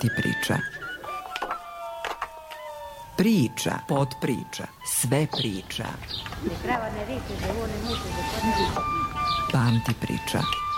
Pamti priča. Priča, potpriča, sve priča. Pamti priča.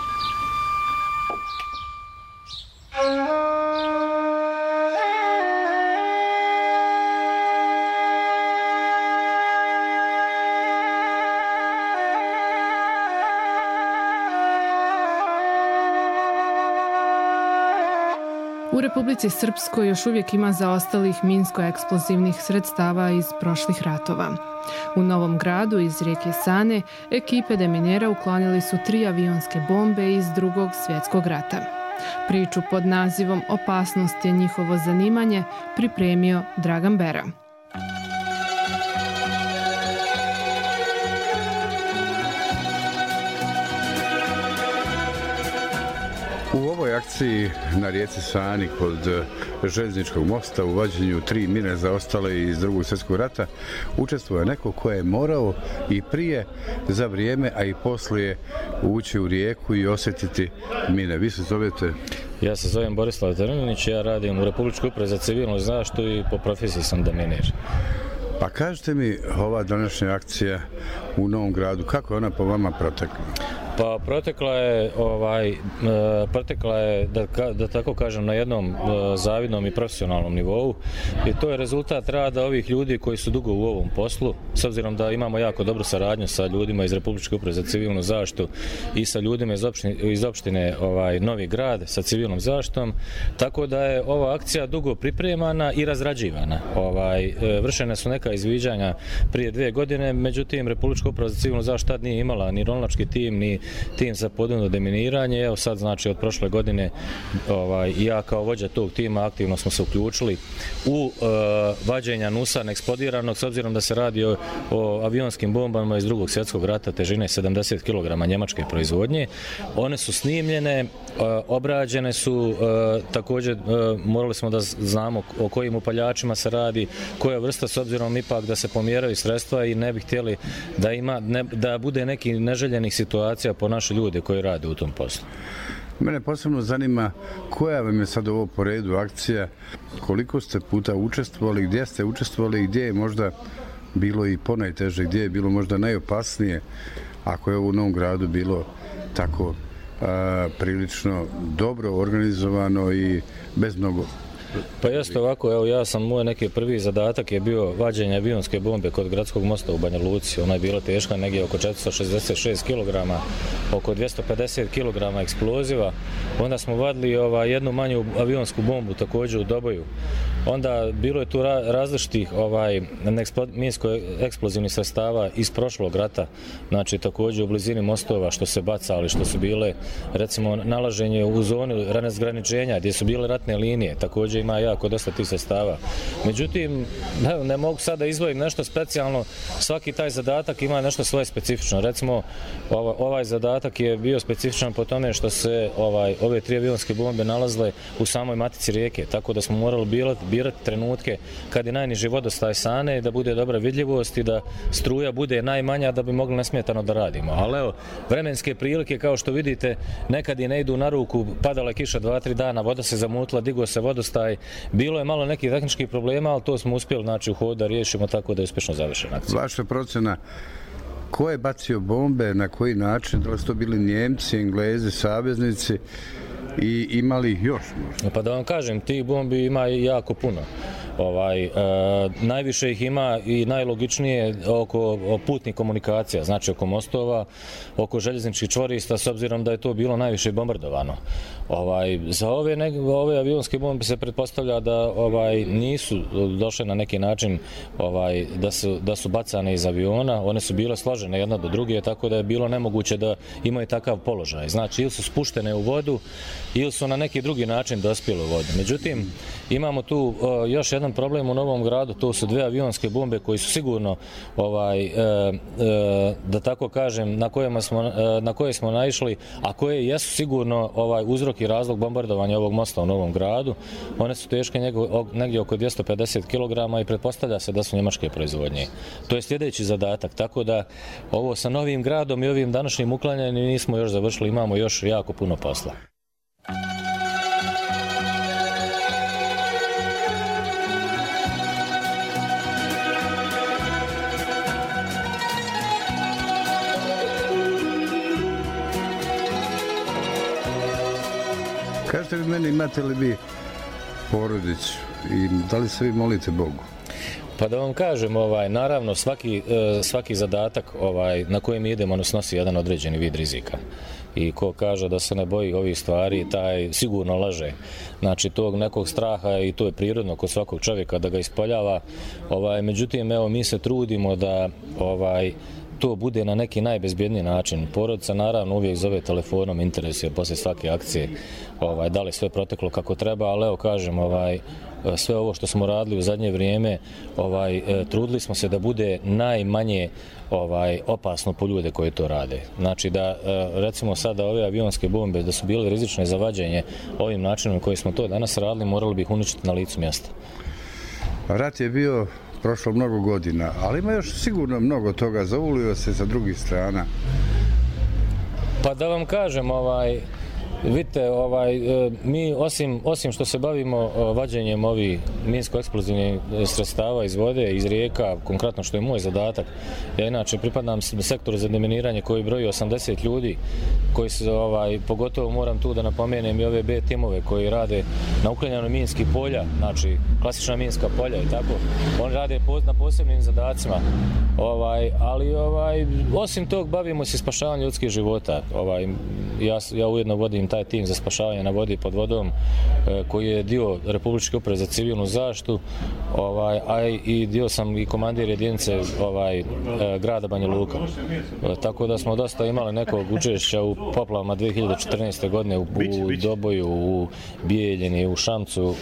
U Republici Srpskoj još uvijek ima zaostalih minsko-eksplozivnih sredstava iz prošlih ratova. U Novom Gradu iz rijeke Sane ekipe deminera uklonili su 3 avionske bombe iz Drugog svjetskog rata. Priču pod nazivom "Opasnost je njihovo zanimanje" pripremio Dragan Bera. U ovoj akciji na rijeci Sani kod željezničkog mosta u vađenju 3 mine zaostale iz Drugog svjetskog rata učestvuje neko ko je morao i prije, za vrijeme, a i poslije ući u rijeku i osjetiti mine. Vi se zovete? Ja se zovem Borislav Trninić, ja radim u Republičkoj upravi za civilnu zaštitu i po profesiji sam deminer. Pa kažete mi, ova današnja akcija u Novom Gradu, kako je ona po vama protekla? Pa protekla je da tako kažem, na jednom zavidnom i profesionalnom nivou, i to je rezultat rada ovih ljudi koji su dugo u ovom poslu, s obzirom da imamo jako dobru saradnju sa ljudima iz Republičke uprave za civilnu zaštitu i sa ljudima iz opštine Novi Grad sa civilnom zaštitom, tako da je ova akcija dugo pripremana i razrađivana. Vršene su neka izviđanja prije 2 godine, međutim Republička uprava za civilnu zaštitu tad nije imala ni ronilački tim, ni tim za podvodno deminiranje. Evo sad, znači, od prošle godine ja kao vođa tog tima aktivno smo se uključili u vađenja NUS-a neeksplodiranog, s obzirom da se radi o avionskim bombama iz Drugog svjetskog rata težine 70 kg njemačke proizvodnje. One su snimljene, obrađene su, također morali smo da znamo o kojim upaljačima se radi, koja vrsta, s obzirom ipak da se pomjeraju sredstva i ne bi htjeli da bude nekih neželjenih situacija po naše ljude koji rade u tom poslu. Mene posebno zanima koja vam je sad ovo po redu akcija, koliko ste puta učestvovali, gdje ste učestvovali i gdje je možda bilo i ponajteže, gdje je bilo možda najopasnije, ako je ovo u Novom Gradu bilo tako prilično dobro organizovano i bez mnogo. Pa jeste ovako, evo moj neki prvi zadatak je bio vađenje avionske bombe kod gradskog mosta u Banja Luci. Ona je bila teška negdje oko 466 kg, oko 250 kg eksploziva. Onda smo vadili jednu manju avionsku bombu također u Doboju. Onda bilo je tu različitih minsko-eksplozivnih sredstava iz prošlog rata, znači također u blizini mostova što se bacali, što su bile recimo nalaženje u zoni razgraničenja gdje su bile ratne linije, također ima jako dosta tih sredstava. Međutim, ne mogu sada izdvojiti nešto specijalno, svaki taj zadatak ima nešto svoje specifično. Recimo, ovaj zadatak je bio specifičan po tome što se ove 3 avionske bombe nalazile u samoj matici rijeke, tako da smo morali birati trenutke kad je najniži vodostaj Sane, da bude dobra vidljivost i da struja bude najmanja da bi mogli nesmetano da radimo. Ali evo, vremenske prilike, kao što vidite, nekad i ne idu na ruku, padala je kiša 2-3 dana, voda se zamutila, digao se vodostaj, bilo je malo nekih tehničkih problema, ali to smo uspjeli u hodu da riješimo tako da je uspješno završena akcija. Vaša procena, ko je bacio bombe, na koji način, da li su to bili Njemci, Englezi, saveznici i imali ih još možda? Pa da vam kažem, tih bombi ima jako puno. Najviše ih ima i najlogičnije oko putnih komunikacija, znači oko mostova, oko željezničkih čvorista, s obzirom da je to bilo najviše bombardovano. Za ove avionske bombe se pretpostavlja da nisu došle na neki način da su bacane iz aviona, one su bile složene jedna do druge, tako da je bilo nemoguće da imaju takav položaj. Znači, ili su spuštene u vodu, ili su na neki drugi način dospjeli u vodu. Međutim, imamo tu još jedan problem u Novom Gradu, to su 2 avionske bombe koji su sigurno, da tako kažem, na koje smo naišli, a koje jesu sigurno uzrok i razlog bombardovanja ovog mosta u Novom Gradu. One su teške negdje oko 250 kg i pretpostavlja se da su njemačke proizvodnje. To je sljedeći zadatak, tako da ovo sa Novim Gradom i ovim današnjim uklanjanjem nismo još završili, imamo još jako puno posla. Kažete vi meni, imate li vi porodicu i da li se vi molite Bogu? Pa da vam kažem, naravno svaki zadatak na kojem idemo nas nosi jedan određeni vid rizika. I ko kaže da se ne boji ovih stvari, taj sigurno laže. Znači tog nekog straha, i to je prirodno kod svakog čovjeka da ga ispoljava. Međutim, evo, mi se trudimo da to bude na neki najbezbjedniji način. Porodica naravno uvijek zove telefonom, interesuje poslije svake akcije da li sve proteklo kako treba, ali evo kažem, sve ovo što smo radili u zadnje vrijeme, trudili smo se da bude najmanje opasno po ljude koji to rade. Znači da recimo sada ove avionske bombe da su bile rizične za vađenje ovim načinom koji smo to danas radili, morali bi ih uništiti na licu mjesta. Rat je bio prošlo mnogo godina, ali ima još sigurno mnogo toga, zaulio se sa drugih strana. Pa da vam kažem, vidite, mi osim što se bavimo vađenjem ovih minsko-eksplozivnih sredstava iz vode, iz rijeka, konkretno što je moj zadatak, ja inače pripadam sektoru za deminiranje koji broji 80 ljudi, koji se, pogotovo moram tu da napomenem i ove B timove koji rade na uklanjanju minskih polja, znači klasična minska polja i tako, oni rade na posebnim zadacima, ali osim tog bavimo se spašavanjem ljudskih života. Ja ujedno vodim taj tim za spašavanje na vodi pod vodom koji je dio Republičke uprave za civilnu zaštitu, a i dio sam i komandir jedinice grada Banja Luka. Tako da smo dosta imali nekog učešća u poplavama 2014. godine u Doboju, u Bijeljini, u Šamcu,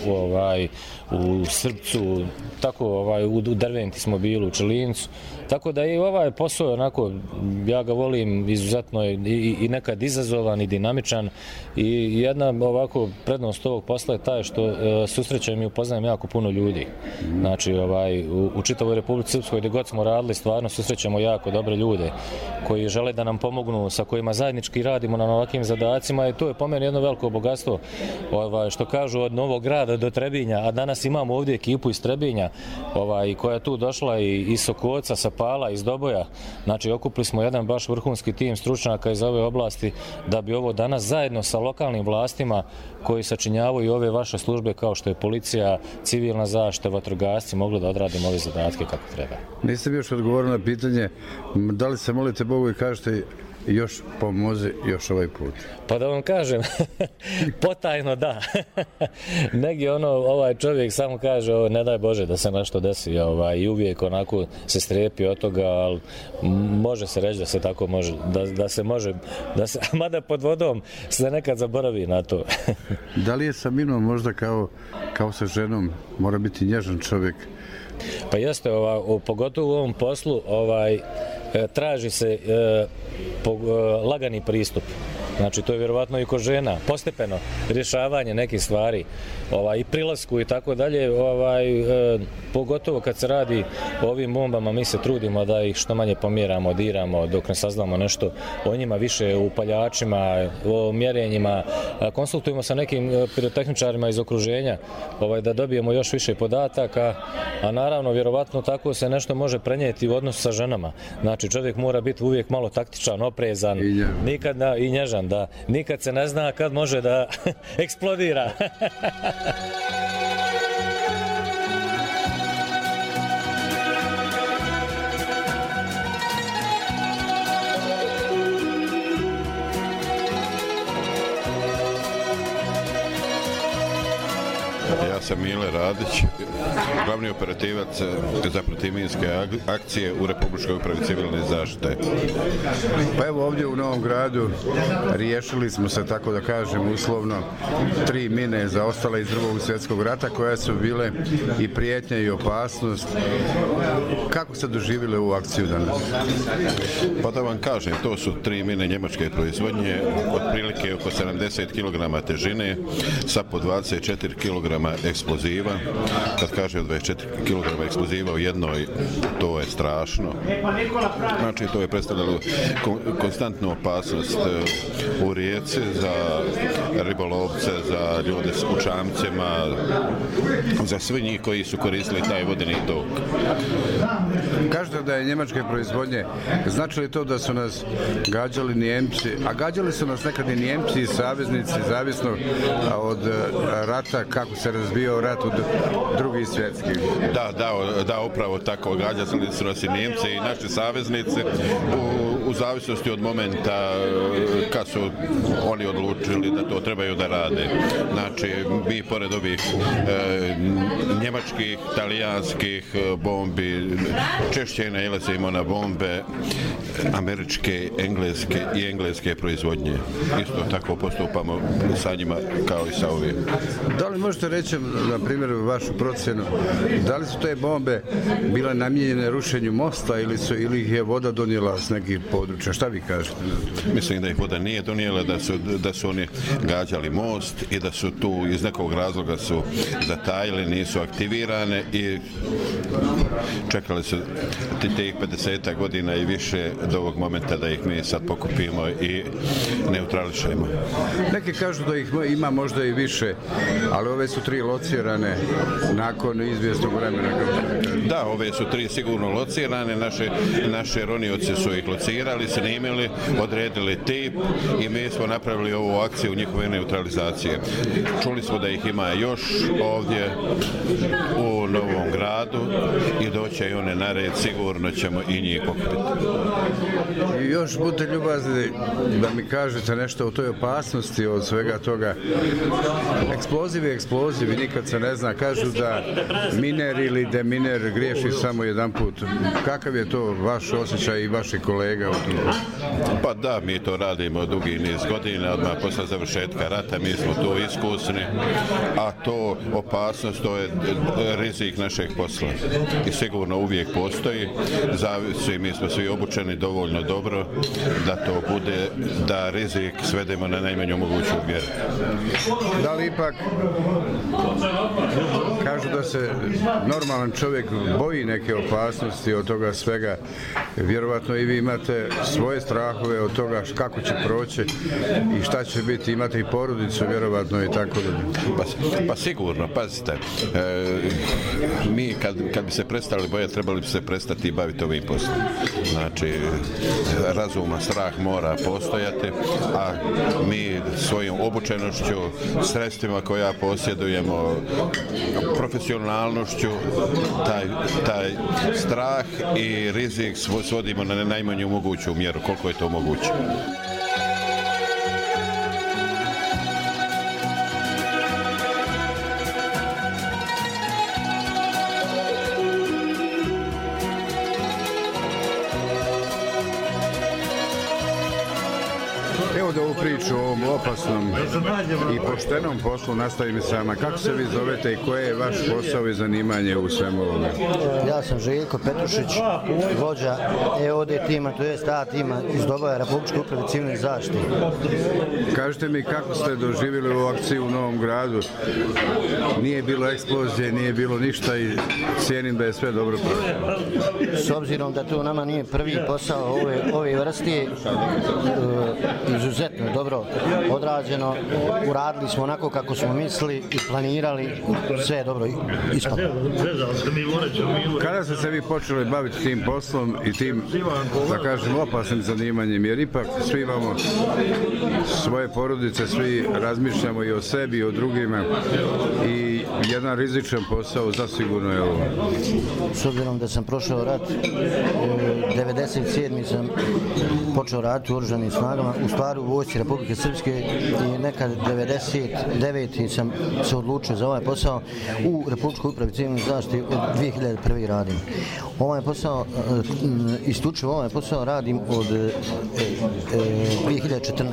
u Srpcu, tako u Drventi smo bili, u Čelincu. Tako da i ovaj posao, onako, ja ga volim izuzetno i nekad izazovan i dinamičan, i jedna ovako prednost ovog posla je taj što susrećem i upoznajem jako puno ljudi. Znači, u čitavoj Republici Srpskoj gdje god smo radili, stvarno susrećemo jako dobre ljude koji žele da nam pomognu, sa kojima zajednički radimo na ovakvim zadacima, i to je po meni jedno veliko bogatstvo, što kažu od Novog Grada do Trebinja, a danas imamo ovdje ekipu iz Trebinja koja je tu došla iz Sokoca, sa Pala, iz Doboja. Znači, okupili smo jedan baš vrhunski tim stručnjaka iz ove oblasti da bi ovo danas zajedno sa lokalnim vlastima koji sačinjavaju ove vaše službe kao što je policija, civilna zaštita, vatrogasci, mogli da odradimo ove zadatke kako treba. Niste mi još odgovorili na pitanje da li se molite Bogu i kažete još pomozi još ovaj put? Pa da vam kažem, potajno da. Negdje ovaj čovjek samo kaže ne daj Bože da se nešto desi, i uvijek onako se strepi od toga, ali može se reći da se tako može, da se može, mada pod vodom se nekad zaboravi na to. Da li je sa minom možda kao sa ženom, mora biti nježan čovjek? Pa jeste, pogotovo u ovom poslu traži se lagani pristup. Znači, to je vjerovatno i kod žena, postepeno rješavanje nekih stvari i prilasku i tako dalje, pogotovo kad se radi o ovim bombama, mi se trudimo da ih što manje pomjeramo, diramo dok ne saznamo nešto o njima, više o upaljačima, o mjerenjima, konsultujemo sa nekim pirotehničarima iz okruženja da dobijemo još više podataka, a naravno vjerovatno tako se nešto može prenijeti u odnosu sa ženama. Znači, čovjek mora biti uvijek malo taktičan, oprezan, i nježan, da nikad se ne zna kad može da eksplodira. Ja sam Mile Radić, glavni operativac za protivminske akcije u Republičkoj upravi civilne zaštite. Pa evo ovdje u Novom Gradu riješili smo se, tako da kažem, uslovno 3 mine zaostale iz Drugog svjetskog rata koje su bile i prijetnja i opasnost. Kako ste doživjeli ovu akciju danas? Pa da vam kažem, to su 3 mine njemačke proizvodnje, otprilike oko 70 kg težine sa po 24 kg kg eksploziva. Kad kažem 24 kg eksploziva u jednoj, to je strašno. Znači, to je predstavljalo konstantnu opasnost u rijeci za ribolovce, za ljude s kućamcima, za svi njih koji su koristili taj vodeni tok. Kažete da je njemačke proizvodnje. Znači li to da su nas gađali Nijemci, a gađali su nas nekad i Nijemci i saveznici, zavisno od rata, kako se razbijao rat u Drugi svjetski? Da, upravo tako. Gađali su nas i Nijemci i naši saveznici u zavisnosti od momenta kad su oni odlučili da to trebaju da rade. Znači, mi pored ovih njemačkih, talijanskih bombi, češće nailazimo na bombe američke, engleske proizvodnje. Isto tako postupamo sa njima kao i sa ovim. Da li možete reći, na primjer, vašu procjenu, da li su te bombe bile namijenjene rušenju mosta ili ih je voda donijela s nekih područja? Šta vi kažete? Mislim da ih voda nije donijela, da su oni gađali most i da su tu iz nekog razloga su zatajili, nisu aktivirane i čekali su tih 50 godina i više do ovog momenta da ih mi sad pokupimo i neutrališemo. Neki kažu da ih ima možda i više, ali ove su 3 locirane nakon izvjesnog vremena. Da, ove su 3 sigurno locirane, naši ronioci su ih locirali, snimili, odredili tip i mi smo napravili ovu akciju njihove neutralizacije. Čuli smo da ih ima još ovdje u Novom Gradu i doće i one na red, sigurno ćemo i njih pokupiti. I još budite ljubazni da mi kažete nešto o toj opasnosti od svega toga. Eksplozivi, nikad se ne zna. Kažu da miner ili deminer griješi samo jedan put. Kakav je to vaš osjećaj i vaših kolega u tom? Pa da, mi to radimo dugi niz godina, odmah posle završetka rata, mi smo tu iskusni, a to opasnost, to je rizik našeg posla. I sigurno uvijek postoji, zavisi, mi smo svi obučeni dovoljno dobro da to bude, da rizik svedemo na najmanju moguću mjeru. Da li ipak kažu da se normalan čovjek boji neke opasnosti od toga svega? Vjerovatno i vi imate svoje strahove od toga kako će proći i šta će biti, imate i porodicu vjerovatno i tako da. Pa sigurno, pazite, mi kad bi se prestali bojati, trebali bi se prestati i baviti ovim poslom. Znači, razuma, strah mora postojati, a mi svojom obučenošću, sredstvima koja posjedujemo, profesionalnošću, taj strah i rizik svodimo na najmanju moguću mjeru, koliko je to moguće. Evo da ovu priču o ovom opasnom i poštenom poslu nastavim sama. Kako se vi zovete i koje je vaš posao i zanimanje u svemu ovome? Ja sam Željko Petrušić, vođa EOD tima, to jest A tima iz Doboja Republičke uprave civilne zaštite. Kažite mi kako ste doživjeli ovu akciju u Novom Gradu? Nije bilo eksplozije, nije bilo ništa i cijenim da je sve dobro prošlo. S obzirom da to nama nije prvi posao ove vrste, izuzetno dobro odrađeno, uradili smo onako kako smo mislili i planirali, sve je dobro ispalo. Kada ste se vi počeli baviti tim poslom i tim, da kažem, opasnim zanimanjem, jer ipak svi imamo svoje porodice, svi razmišljamo i o sebi i o drugima i jedan rizičan posao zasigurno je ovo. S obzirom da sam prošao rat, 97. sam počeo raditi u oružanim snagama, u stvari u vojsci Republike Srpske i nekad 99. sam se odlučio za ovaj posao u Republičkoj upravi civilne zaštite od 2001. radim. Ovaj posao, isključivo ovaj posao radim od 2014.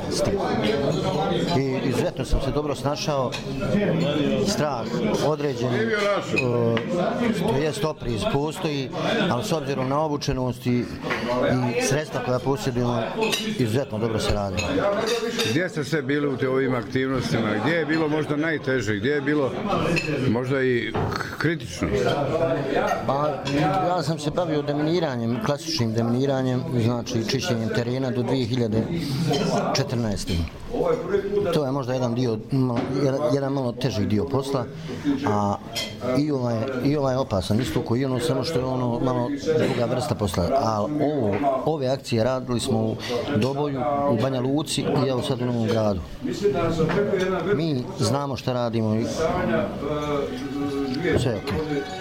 I izuzetno sam se dobro snašao, strah određen, to jest opriz postoji, ali s obzirom na obučenost i sredstva koja posjedujemo, izuzetno dobro se radi. rade. Gdje ste sve bili u ovim aktivnostima? Gdje je bilo možda najteže? Gdje je bilo možda i kritično? Pa, ja sam se bavio deminiranjem, klasičnim deminiranjem, znači čišćenjem terena do 2014. To je možda jedan malo teži dio posla, a i ovaj opasan isto koji ono, samo što je ono malo druga vrsta posla. A ove akcije radili smo u Doboju, u Banja Luci i evo sad u Novom Gradu. Mi znamo šta radimo i sve je okej.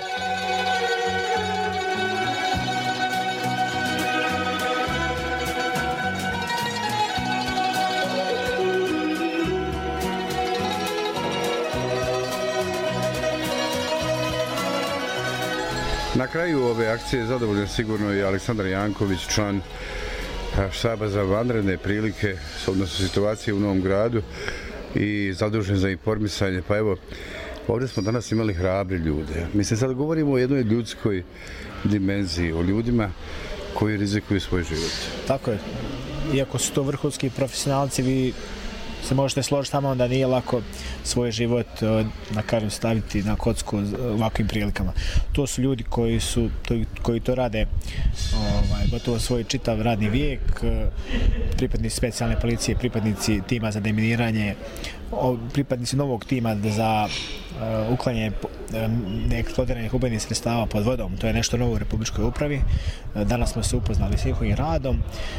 Na kraju ove akcije zadovoljan sigurno i Aleksandar Janković, član štaba za vanredne prilike, odnosno situacije u Novom Gradu i zadužen za informisanje. Pa evo, ovdje smo danas imali hrabri ljude. Mislim, sad govorimo o jednoj ljudskoj dimenziji, o ljudima koji rizikuju svoj život. Tako je. Iako su to vrhunski profesionalci, vi se možete složiti tamo da nije lako svoj život, da kažem, staviti na kocku u ovakvim prilikama. To su ljudi koji to rade gotovo svoj čitav radni vijek, pripadnici specijalne policije, pripadnici tima za deminiranje, pripadnici novog tima za uklanjanje neeksplodiranih ubojnih sredstava pod vodom. To je nešto novo u Republičkoj upravi. Danas smo se upoznali s njihovim radom.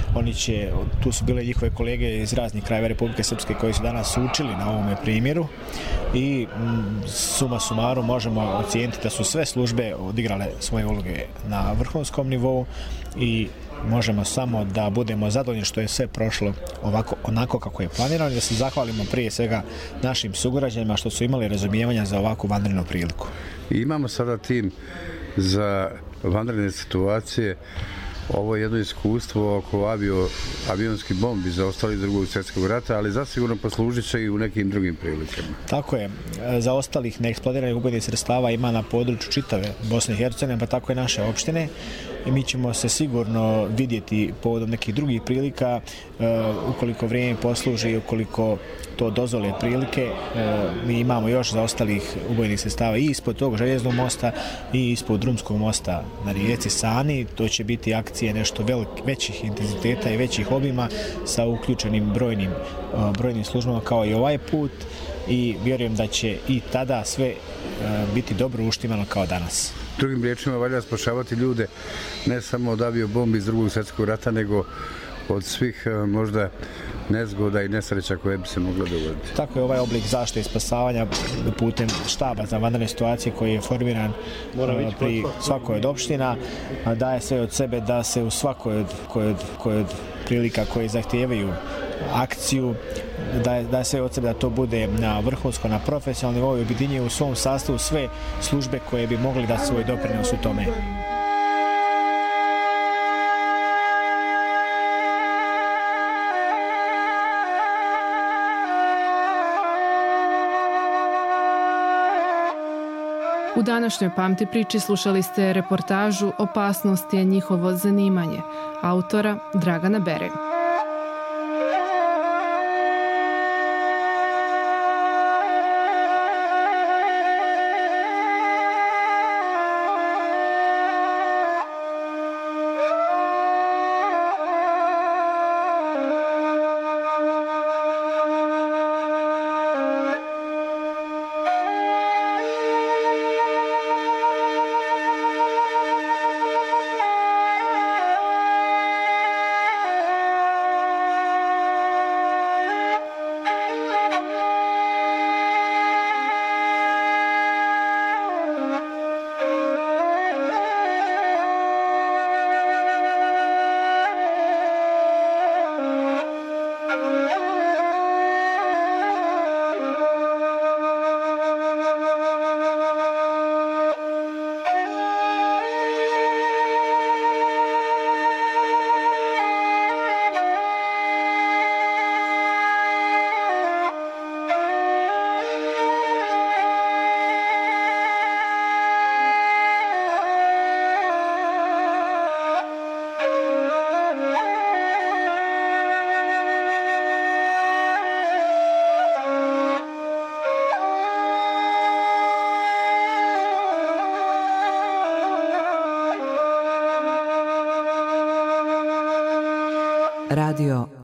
Tu su bile njihove kolege iz raznih krajeva Republike Srpske koji su danas učili na ovome primjeru i suma sumarum možemo ocijeniti da su sve službe odigrale svoje uloge na vrhunskom nivou i možemo samo da budemo zadovoljni što je sve prošlo onako kako je planirano i da se zahvalimo prije svega našim sugrađanima što su imali razumijevanja za ovakvu vanrednu priliku. I imamo sada tim za vanredne situacije. Ovo je jedno iskustvo oko avionskih bombi zaostali iz Drugog svjetskog rata, ali zasigurno poslužit će i u nekim drugim prilikama. Tako je. Zaostalih neeksplodiranih ubojnih sredstava ima na području čitave Bosne i Hercegovine, pa tako i naše opštine. I mi ćemo se sigurno vidjeti povodom nekih drugih prilika, ukoliko vrijeme posluži i ukoliko to dozvole prilike. Mi imamo još zaostalih ubojnih sredstava i ispod tog željeznog mosta i ispod drumskog mosta na rijeci Sani. To će biti akcije nešto većih intenziteta i većih obima sa uključenim brojnim službama kao i ovaj put i vjerujem da će i tada sve biti dobro uštimano kao danas. Drugim riječima, valja spašavati ljude ne samo od aviobombi iz Drugog svjetskog rata, nego od svih možda nezgoda i nesreća koje bi se mogle dogoditi. Tako je, ovaj oblik zaštite i spasavanja putem štaba za vanredne situacije koji je formiran pri svakoj od opština daje sve od sebe da se u svakoj od prilika koje zahtijevaju akciju daje sve od sebe da to bude na vrhunsko, na profesionalnom nivou i objedinjuje u svom sastavu sve službe koje bi mogli dati svoj doprinos u tome. U današnjoj Pamti priči slušali ste reportažu Opasnost je njihovo zanimanje, autora Dragana Bere. Radio